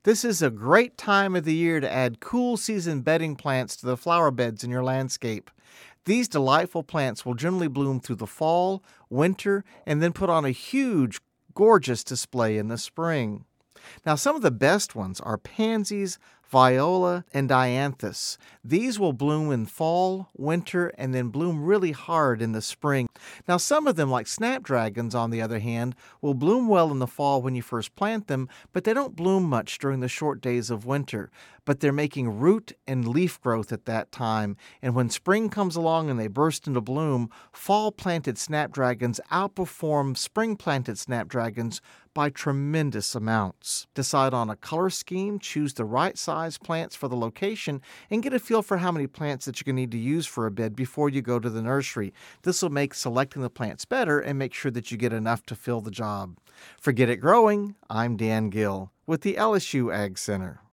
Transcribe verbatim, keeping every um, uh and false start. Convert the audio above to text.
This is a great time of the year to add cool season bedding plants to the flower beds in your landscape. These delightful plants will generally bloom through the fall, winter, and then put on a huge, gorgeous display in the spring. Now, some of the best ones are pansies, viola, and dianthus. These will bloom in fall, winter, and then bloom really hard in the spring. Now, some of them, like snapdragons, on the other hand, will bloom well in the fall when you first plant them, but they don't bloom much during the short days of winter. But they're making root and leaf growth at that time, and when spring comes along and they burst into bloom, fall-planted snapdragons outperform spring-planted snapdragons by tremendous amounts. Decide on a color scheme, choose the right size plants for the location, and get a feel for how many plants that you're going to need to use for a bed before you go to the nursery. This will make selecting the plants better and make sure that you get enough to fill the job. For Get It Growing, I'm Dan Gill with the L S U Ag Center.